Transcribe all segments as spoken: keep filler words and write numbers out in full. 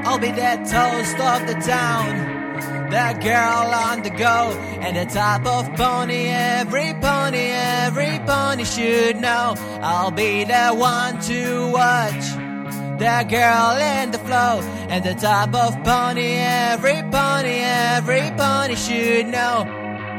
I'll be that toast of the town, that girl on the go, and the type of pony every pony, every pony should know. I'll be the one to watch, that girl in the flow, and the type of pony every pony, every pony should know.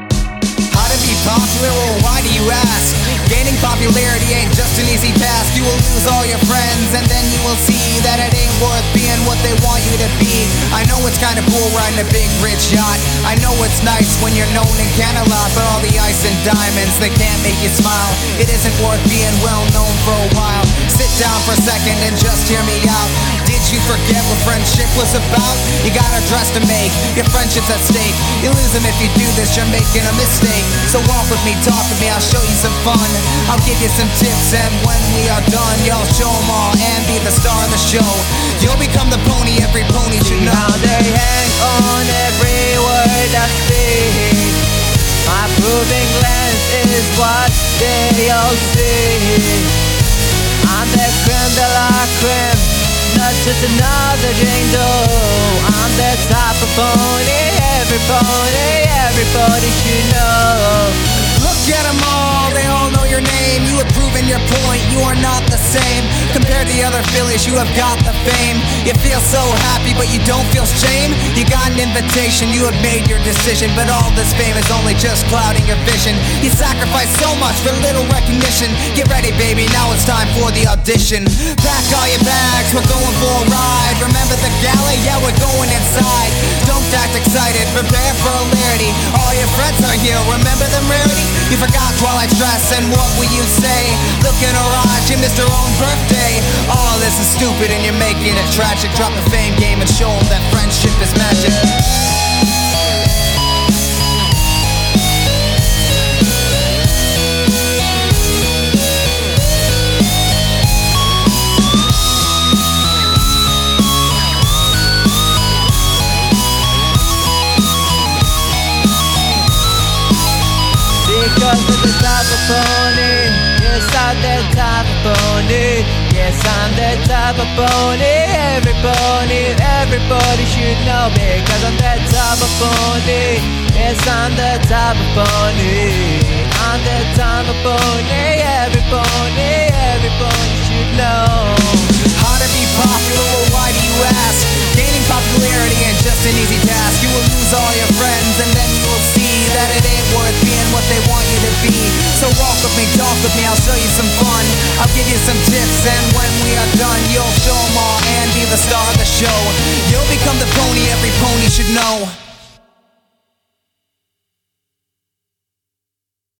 How to be popular? Well, why do you ask? Gaining popularity ain't just an easy task. You will lose all your friends, and then you will see that it ain't worth being what they want you to be. I know it's kinda cool riding a big rich yacht. I know it's nice when you're known in Canada, but all the ice and diamonds, they can't make you smile. It isn't worth being well known for a while. Sit down for a second and just hear me out. Did you forget what friendship was about? You got a dress to make, your friendship's at stake. You lose them if you do this, you're making a mistake. So walk with me, talk with me, I'll show you some fun. I'll give you some tips, and when we are done, y'all show them all and be the star of the show. You'll become the pony every pony should know. Now they hang on every word I speak. My proving lens is what they all see. I'm the creme de la creme, not just another Jane Doe. I'm the type of pony, every pony, everybody should know. Look at them all, they all know your name. You have proven your point, you are not the same. Compared to the other fillies, you have got the fame. You feel so happy, but you don't feel shame. You got an invitation, you have made your decision, but all this fame is only just clouding your vision. You sacrifice so much for little recognition. Get ready, baby, now it's time for the audition. Pack all your bags, we're going for a ride. Remember the galley? Yeah, we're going inside. Don't act excited, prepare for hilarity. All your friends are here, remember them rarity? You forgot Twilight's dress, and what will you say? Look in her eyes, you missed her own birthday. All this is stupid and you're making it tragic. Drop the fame game and show them that friendship is magic. Because of the type of pony, yes I'm that type of pony. Yes I'm that type of pony, every pony, everybody should know. Because I'm that type of pony, yes I'm that type of pony. I'm that type of pony, every pony, everybody should know. How to be popular? Well, why do you ask? Gaining popularity ain't just an easy task. You will lose all your friends, and then you will see that it ain't worth being what they want you to be. So walk with me, talk with me, I'll show you some fun. I'll give you some tips, and when we are done, you'll show them all and be the star of the show. You'll become the pony every pony should know.